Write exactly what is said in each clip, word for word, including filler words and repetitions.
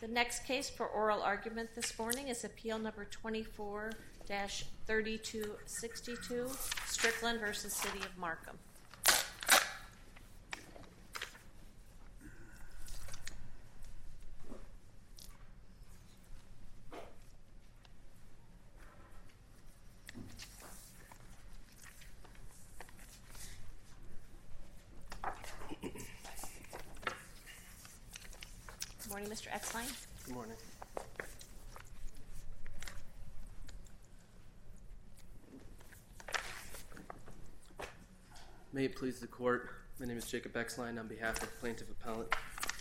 The next case for oral argument this morning is appeal number twenty-four dash thirty-two sixty-two, Strickland v. City of Markham. Good morning, Mister Exline. Good morning. May it please the court, my name is Jacob Exline on behalf of Plaintiff Appellant.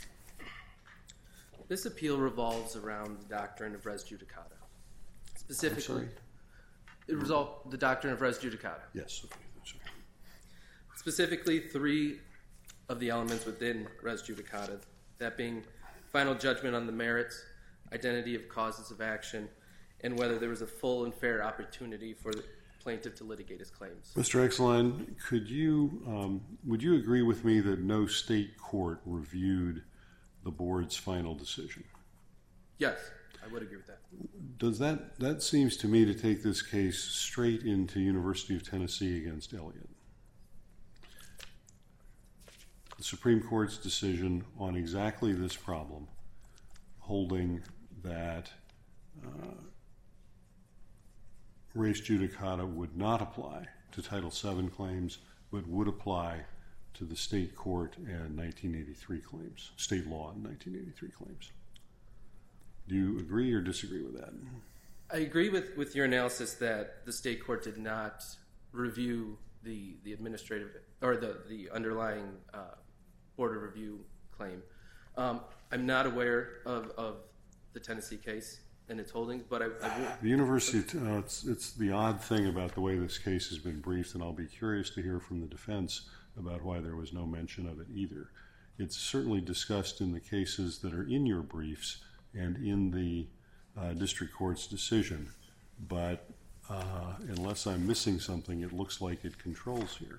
This appeal revolves around the doctrine of res judicata. Specifically, it resolves the doctrine of res judicata. Yes. Okay. Sorry. Specifically, three of the elements within res judicata, that being final judgment on the merits, identity of causes of action, and whether there was a full and fair opportunity for the plaintiff to litigate his claims. Mister Exline, could you, um, would you agree with me that no state court reviewed the board's final decision? Yes, I would agree with that. Does that, that seems to me to take this case straight into University of Tennessee against Elliott. The Supreme Court's decision on exactly this problem, holding that uh, res judicata would not apply to Title seven claims, but would apply to the state court and nineteen eighty-three claims, state law and nineteen eighty-three claims. Do you agree or disagree with that? I agree with, with your analysis that the state court did not review the, the administrative, or the, the underlying uh, board of review claim. Um, I'm not aware of, of the Tennessee case and its holdings, but I, I will. The university, uh, it's, it's the odd thing about the way this case has been briefed, and I'll be curious to hear from the defense about why there was no mention of it either. It's certainly discussed in the cases that are in your briefs and in the uh, district court's decision, but uh, unless I'm missing something, it looks like it controls here.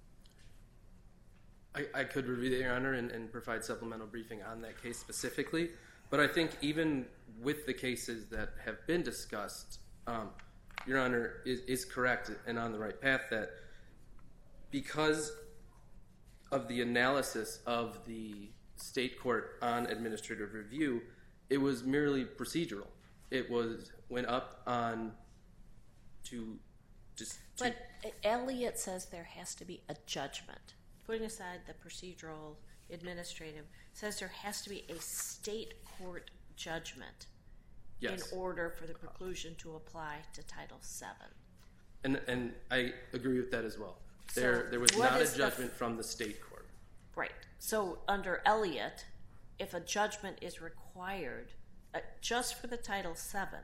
I, I could review that, Your Honor, and, and provide supplemental briefing on that case specifically. But I think even with the cases that have been discussed, um, Your Honor is, is correct and on the right path that because of the analysis of the state court on administrative review, it was merely procedural. It was went up on to just. To but Elliott says there has to be a judgment. Putting aside the procedural, administrative, says there has to be a state court judgment yes. in order for the preclusion to apply to Title seven. And and I agree with that as well. There so there was not a judgment the, from the state court. Right. So under Elliott, if a judgment is required uh, just for the Title seven,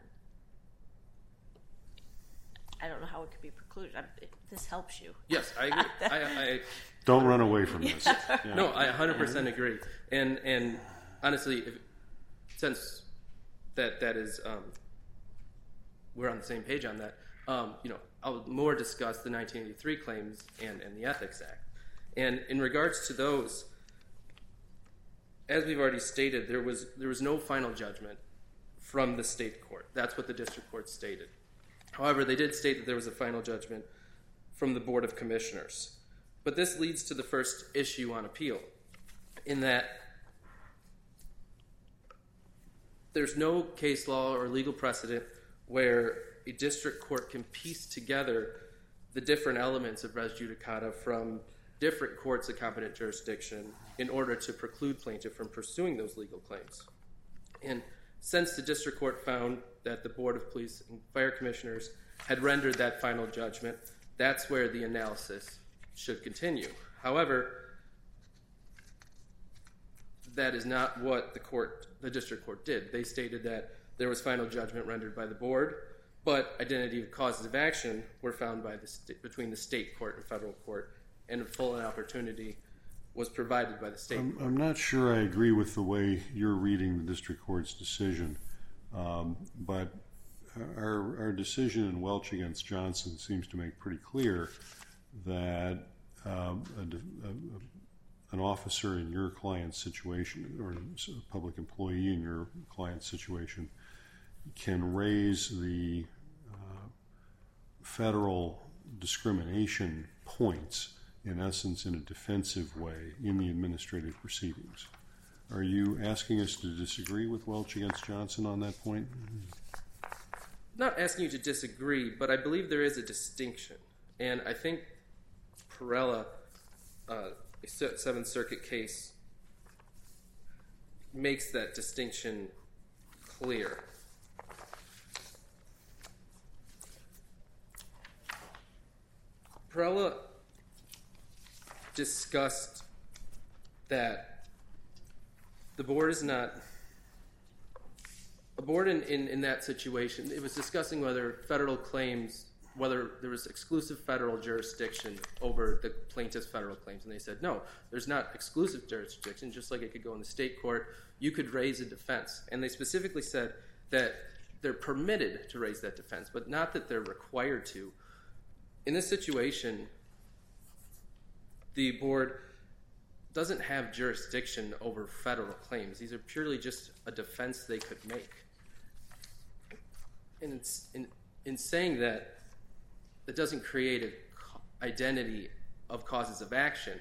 I don't know how it could be precluded. I, if this helps you. Yes, I agree. I, I, Don't run away from this. Yeah. Yeah. No, I one hundred percent agree. And and honestly, if, since that that is um, we're on the same page on that, um, you know, I'll more discuss the nineteen eighty-three claims and, and the Ethics Act. And in regards to those, as we've already stated, there was there was no final judgment from the state court. That's what the district court stated. However, they did state that there was a final judgment from the Board of Commissioners. But this leads to the first issue on appeal, in that there's no case law or legal precedent where a district court can piece together the different elements of res judicata from different courts of competent jurisdiction in order to preclude plaintiff from pursuing those legal claims. And since the district court found that the Board of Police and Fire Commissioners had rendered that final judgment, that's where the analysis should continue. However, that is not what the court, the district court did. They stated that there was final judgment rendered by the board, but identity of causes of action were found by the st- between the state court and federal court, and a full opportunity was provided by the state I'm, court. I'm not sure I agree with the way you're reading the district court's decision, um, but our, our decision in Welch against Johnson seems to make pretty clear that um, a, a, an officer in your client's situation or a public employee in your client's situation can raise the uh, federal discrimination points, in essence, in a defensive way in the administrative proceedings. Are you asking us to disagree with Welch against Johnson on that point? Not asking you to disagree, but I believe there is a distinction. And I think Perella, uh, a Seventh Circuit case, makes that distinction clear. Perella discussed that the board is not a board in, in, in that situation. It was discussing whether federal claims, whether there was exclusive federal jurisdiction over the plaintiff's federal claims. And they said, no, there's not exclusive jurisdiction, just like it could go in the state court. You could raise a defense. And they specifically said that they're permitted to raise that defense, but not that they're required to. In this situation, the board doesn't have jurisdiction over federal claims. These are purely just a defense they could make. And it's, in, in saying that, it doesn't create an identity of causes of action.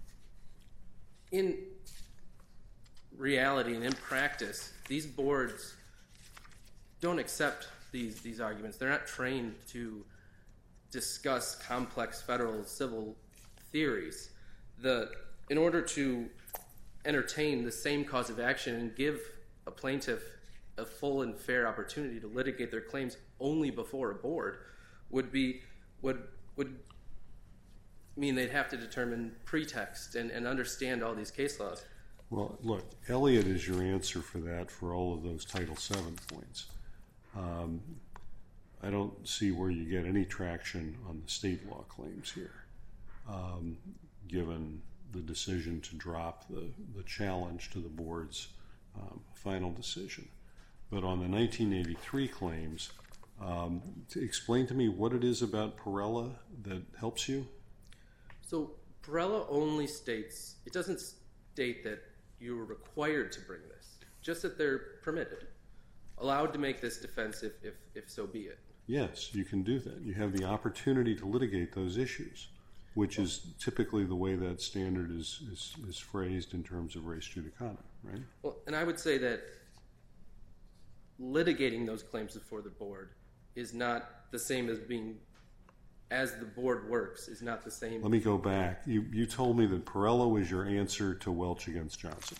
In reality and in practice, these boards don't accept these, these arguments. They're not trained to discuss complex federal civil theories. The, in order to entertain the same cause of action and give a plaintiff a full and fair opportunity to litigate their claims only before a board would be would would mean they'd have to determine pretext and, and understand all these case laws. Well, look, Elliott is your answer for that for all of those Title seven points. Um, I don't see where you get any traction on the state law claims here, um, given the decision to drop the, the challenge to the board's um, final decision. But on the nineteen eighty-three claims, um, to explain to me what it is about Perella that helps you? So Perella only states, it doesn't state that you're required to bring this, just that they're permitted, allowed to make this defense if, if, if so be it. Yes, you can do that. You have the opportunity to litigate those issues, which is typically the way that standard is, is, is phrased in terms of res judicata, right? Well, and I would say that litigating those claims before the board is not the same as being, as the board works, is not the same. Let me go back. You, you told me that Perella was your answer to Welch against Johnson.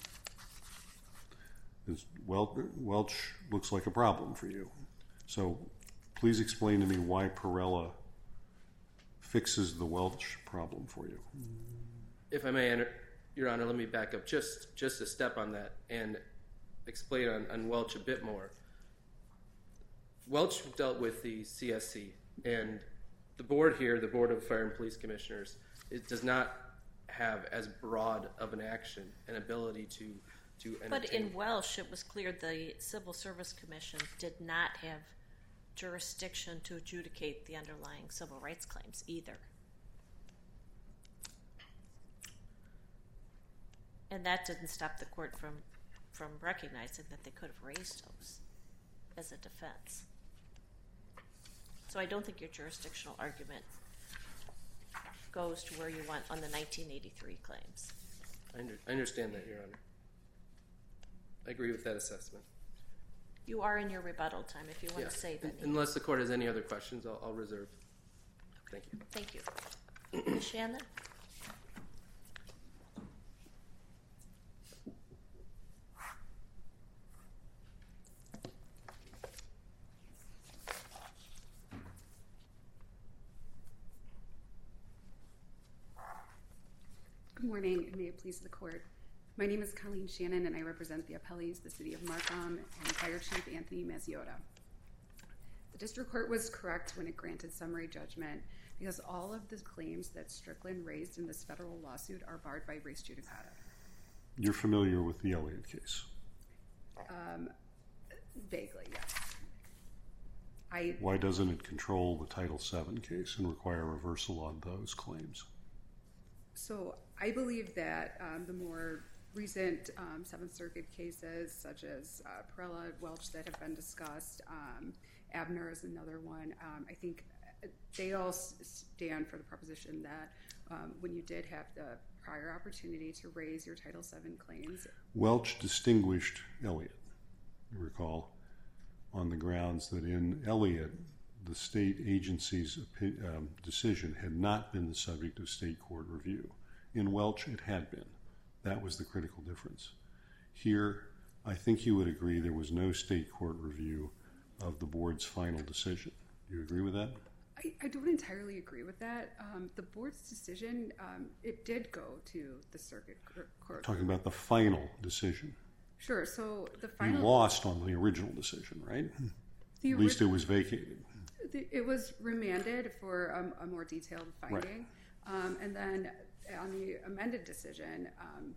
Wel- Welch looks like a problem for you. So please explain to me why Perella fixes the Welch problem for you. If I may, Your Honor, let me back up just, just a step on that and explain on, on Welch a bit more. Welch dealt with the C S C, and the board here, the Board of Fire and Police Commissioners, it does not have as broad of an action and ability to, to entertain. But in Welch, it was clear the Civil Service Commission did not have jurisdiction to adjudicate the underlying civil rights claims either. And that didn't stop the court from, from recognizing that they could have raised those as a defense. So I don't think your jurisdictional argument goes to where you want on the nineteen eighty-three claims. I, under, I understand that, Your Honor. I agree with that assessment. You are in your rebuttal time if you want Yeah. to save any. Unless the court has any other questions, I'll, I'll reserve. Thank you. Thank you. Miz Shannon? Good morning, and may it please the court. My name is Colleen Shannon, and I represent the appellees, the City of Markham, and Fire Chief Anthony Mazziota. The district court was correct when it granted summary judgment because all of the claims that Strickland raised in this federal lawsuit are barred by res judicata. You're familiar with the Elliott case? Um, vaguely, yes. I, Why doesn't it control the Title seven case and require reversal on those claims? so I believe that um, the more recent um, Seventh Circuit cases, such as uh, Perella, Welch, that have been discussed, um, Abner is another one. Um, I think they all stand for the proposition that um, when you did have the prior opportunity to raise your Title seven claims. Welch distinguished Elliott, you recall, on the grounds that in Elliott, the state agency's um, decision had not been the subject of state court review. In Welch, it had been. That was the critical difference. Here, I think you would agree there was no state court review of the board's final decision. Do you agree with that? I, I don't entirely agree with that. Um, the board's decision, um, it did go to the circuit court. Talking about the final decision. Sure. So the final. You lost on the original decision, right? The At least it was vacated. The, it was remanded for um, a more detailed finding, right. um, and then on the amended decision, um,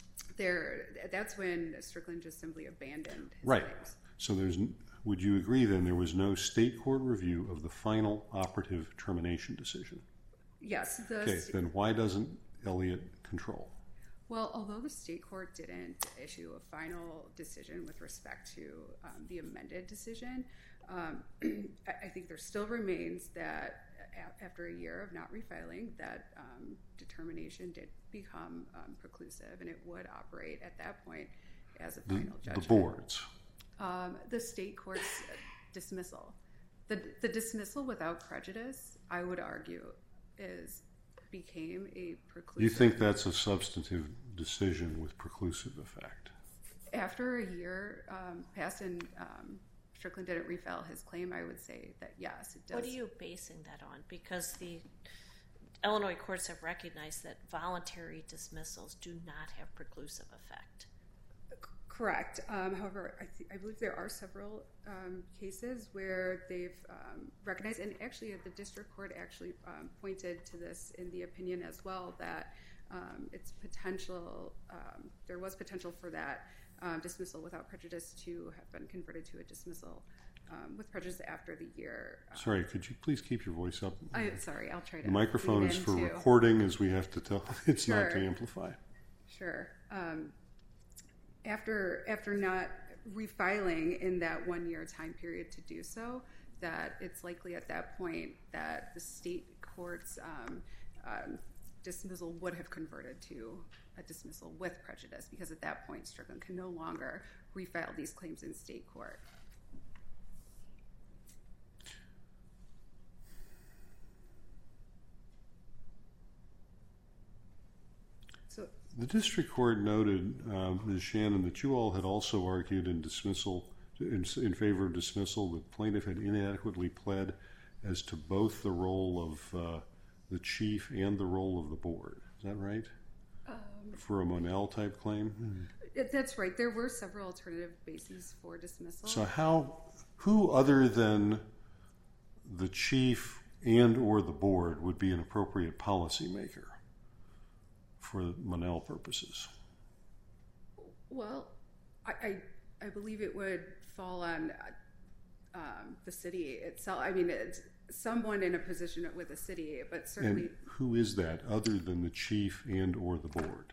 there that's when Strickland just simply abandoned his right. claims. So there's. Would you agree then there was no state court review of the final operative termination decision? Yes. The okay. st- Then why doesn't Elliott control? Well, although the state court didn't issue a final decision with respect to um, the amended decision, um, I think there still remains that a- after a year of not refiling, that um, determination did become um, preclusive, and it would operate at that point as a final the, judgment. The boards. Um, the state court's dismissal. The, the dismissal without prejudice, I would argue, is became a preclusive. You think that's a substantive decision with preclusive effect? After a year um, passed and um, Strickland didn't refile his claim, I would say that yes, it does. What are you basing that on? Because the Illinois courts have recognized that voluntary dismissals do not have preclusive effect. Correct. Um, however, I, th- I believe there are several um, cases where they've um, recognized, and actually the district court actually um, pointed to this in the opinion as well, that um, it's potential, um, there was potential for that um, dismissal without prejudice to have been converted to a dismissal um, with prejudice after the year. Um, sorry, could you please keep your voice up? I, sorry, I'll try to. The microphone is for too. recording, as we have to tell. It's Sure. not to amplify. Sure. Um, After after not refiling in that one-year time period to do so, that it's likely at that point that the state court's um, um, dismissal would have converted to a dismissal with prejudice, because at that point Strickland can no longer refile these claims in state court. The district court noted, uh, Miz Shannon, that you all had also argued in dismissal, in, in favor of dismissal, that plaintiff had inadequately pled as to both the role of uh, the chief and the role of the board. Is that right? Um, For a Monell type claim? It, that's right. There were several alternative bases for dismissal. So how, who other than the chief and or the board would be an appropriate policymaker for Monell purposes? Well, I, I, I believe it would fall on um, the city itself. I mean, it's someone in a position with the city, but certainly. And who is that other than the chief and or the board?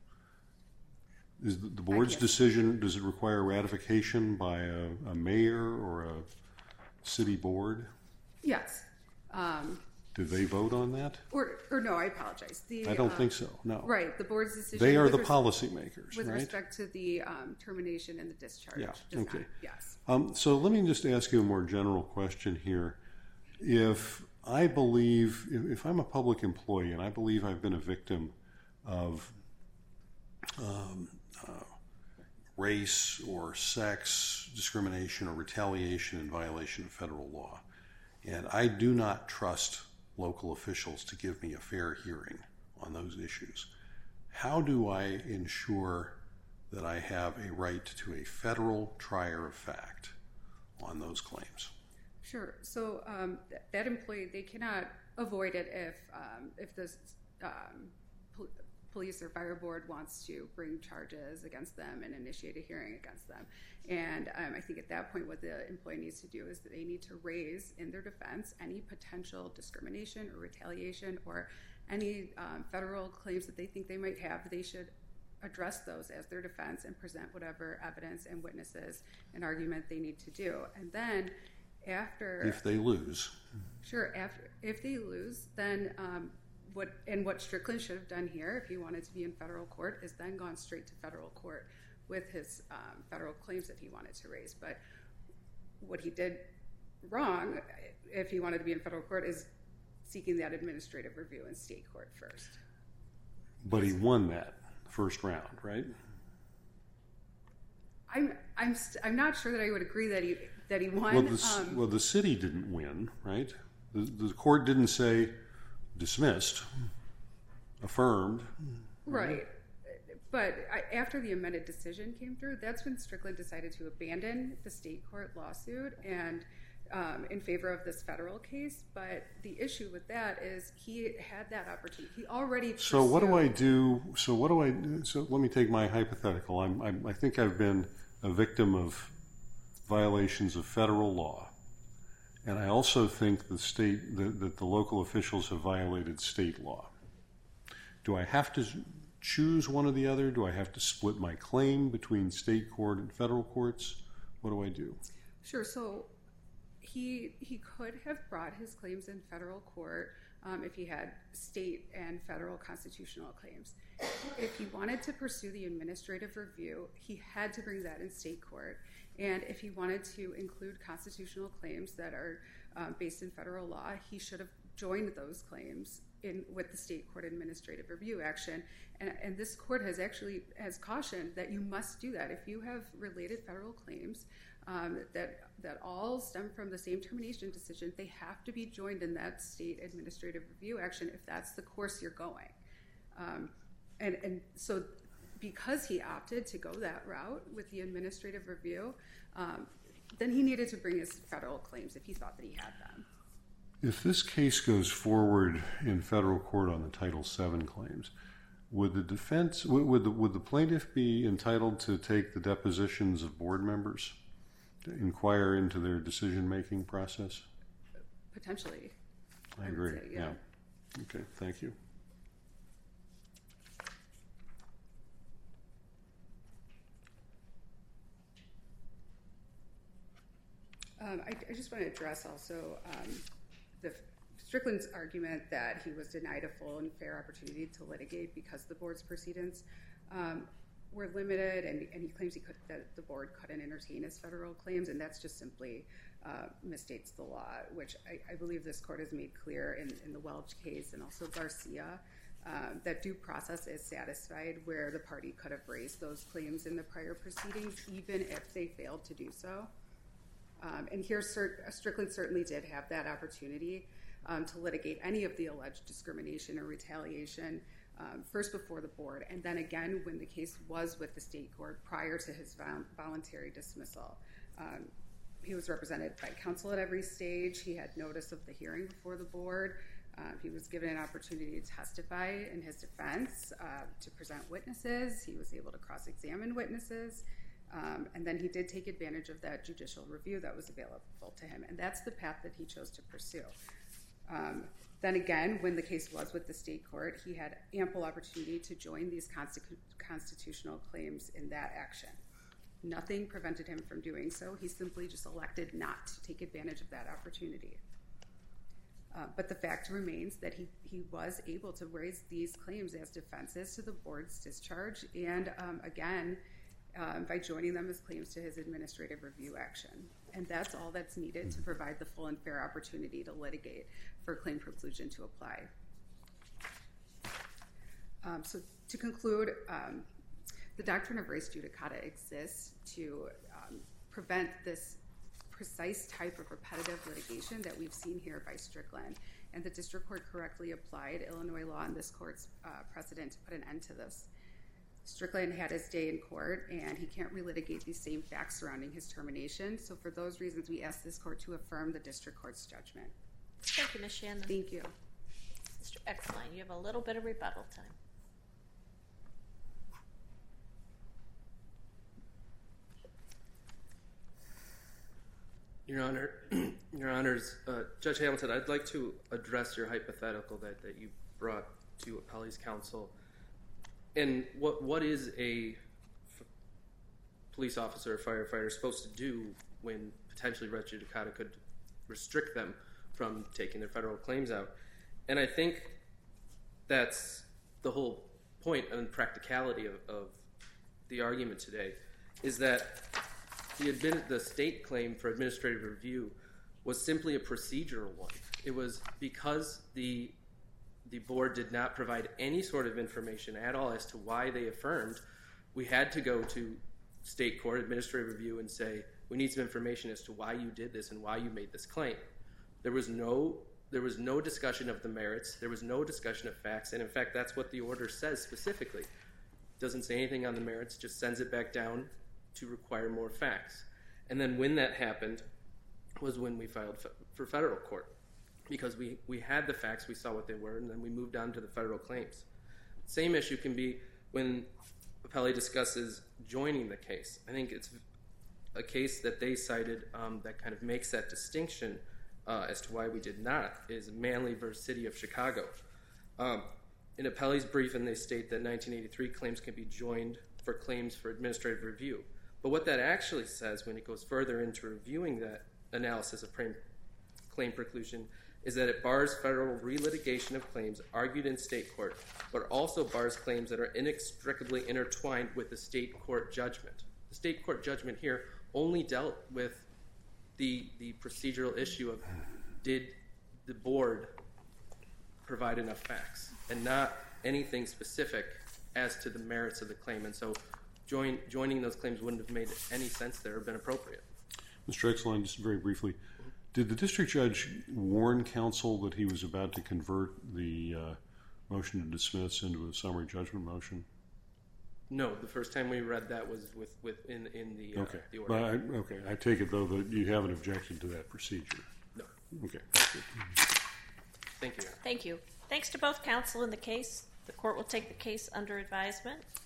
Is the, the board's decision, does it require ratification by a, a mayor or a city board? Yes. Um, Do they vote on that? Or, or no, I apologize. The, I don't uh, think so, no. Right, the board's decision. They are with the res- policymakers, With right? respect to the um, termination and the discharge. Yeah, does okay. not- yes. Um, so let me just ask you a more general question here. If I believe, if, if I'm a public employee and I believe I've been a victim of um, uh, race or sex discrimination or retaliation in violation of federal law, and I do not trust local officials to give me a fair hearing on those issues, how do I ensure that I have a right to a federal trier of fact on those claims? Sure. So um, th- that employee, they cannot avoid it if um, if the um, pol- police or fire board wants to bring charges against them and initiate a hearing against them. And um, I think at that point what the employee needs to do is that they need to raise in their defense any potential discrimination or retaliation or any um, federal claims that they think they might have, they should address those as their defense and present whatever evidence and witnesses and argument they need to do. And then after... If they lose. Sure. After, if they lose, then um, what and what Strickland should have done here, if he wanted to be in federal court, is then gone straight to federal court with his um, federal claims that he wanted to raise. But what he did wrong, if he wanted to be in federal court, is seeking that administrative review in state court first. But he won that first round, right? I'm I'm st- I'm not sure that I would agree that he that he won. Well, the, um, well, the city didn't win, right? The, the court didn't say dismissed, affirmed. Right. But I, after the amended decision came through, that's when Strickland decided to abandon the state court lawsuit and um, in favor of this federal case. But the issue with that is he had that opportunity. He already pursued. So what do I do? So what do I do? So let me take my hypothetical. I'm, I'm, I think I've been a victim of violations of federal law. And I also think the state that, that the local officials have violated state law. Do I have to choose one or the other? Do I have to split my claim between state court and federal courts? What do I do? Sure. So he he could have brought his claims in federal court um, if he had state and federal constitutional claims. If he wanted to pursue the administrative review, he had to bring that in state court. And if he wanted to include constitutional claims that are um, based in federal law, he should have joined those claims in with the state court administrative review action. And, and this court has actually has cautioned that you must do that. If you have related federal claims um, that that all stem from the same termination decision, they have to be joined in that state administrative review action if that's the course you're going. Um, and, and so because he opted to go that route with the administrative review, um, then he needed to bring his federal claims if he thought that he had them. If this case goes forward in federal court on the Title seven claims, would the defense, would, would, the, would the plaintiff be entitled to take the depositions of board members to inquire into their decision-making process? Potentially. I, I agree, say, yeah. yeah. Okay, thank you. Um, I, I just want to address also um, the Strickland's argument that he was denied a full and fair opportunity to litigate because the board's proceedings um, were limited, and, and he claims he could, that the board couldn't entertain his federal claims, and that's just simply uh, misstates the law, which I, I believe this court has made clear in, in the Welch case and also Garcia, uh, that due process is satisfied where the party could have raised those claims in the prior proceedings, even if they failed to do so. Um, and here, Strickland certainly did have that opportunity um, to litigate any of the alleged discrimination or retaliation, um, first before the board, and then again when the case was with the state court prior to his voluntary dismissal. Um, he was represented by counsel at every stage. He had notice of the hearing before the board. Um, he was given an opportunity to testify in his defense, uh, to present witnesses. He was able to cross-examine witnesses. Um, and then he did take advantage of that judicial review that was available to him. And that's the path that he chose to pursue. Um, then again, when the case was with the state court, he had ample opportunity to join these constitu- constitutional claims in that action. Nothing prevented him from doing so. He simply just elected not to take advantage of that opportunity. Uh, but the fact remains that he, he was able to raise these claims as defenses to the board's discharge, and um, again, Um, by joining them as claims to his administrative review action. And that's all that's needed to provide the full and fair opportunity to litigate for claim preclusion to apply. Um, so to conclude, um, the doctrine of res judicata exists to um, prevent this precise type of repetitive litigation that we've seen here by Strickland. And the district court correctly applied Illinois law and this court's uh, precedent to put an end to this. Strickland had his day in court, and he can't relitigate these same facts surrounding his termination. So for those reasons, we ask this court to affirm the district court's judgment. Thank you, Miz Shannon. Thank you. Mister Exline, you have a little bit of rebuttal time. Your Honor, Your Honors, uh, Judge Hamilton, I'd like to address your hypothetical that, that you brought to Appellee's counsel. And what what is a f- police officer or firefighter supposed to do when potentially res judicata could restrict them from taking their federal claims out? And I think that's the whole point and practicality of, of the argument today, is that the, admin, the state claim for administrative review was simply a procedural one. It was because the the board did not provide any sort of information at all as to why they affirmed, we had to go to state court administrative review and say, we need some information as to why you did this and why you made this claim. There was no there was no discussion of the merits. There was no discussion of facts. And in fact, that's what the order says specifically. It doesn't say anything on the merits, just sends it back down to require more facts. And then when that happened was when we filed f- for federal court, because we, we had the facts, we saw what they were, and then we moved on to the federal claims. Same issue can be when Appellee discusses joining the case. I think it's a case that they cited um, that kind of makes that distinction uh, as to why we did not, is Manley versus City of Chicago. Um, in Appellee's briefing, they state that nineteen eighty-three claims can be joined for claims for administrative review. But what that actually says when it goes further into reviewing that analysis of claim, claim preclusion is that it bars federal relitigation of claims argued in state court, but also bars claims that are inextricably intertwined with the state court judgment. The state court judgment here only dealt with the, the procedural issue of did the board provide enough facts, and not anything specific as to the merits of the claim. And so join, joining those claims wouldn't have made any sense there or been appropriate. Mister Exline, just very briefly, did the district judge warn counsel that he was about to convert the uh, motion to dismiss into a summary judgment motion? No, the first time we read that was with, with in, in the, uh, okay. the order. But I, okay, I take it, though, that you haven't objected to that procedure. No. Okay. Thank you. Thank you. Thanks to both counsel in the case. The court will take the case under advisement.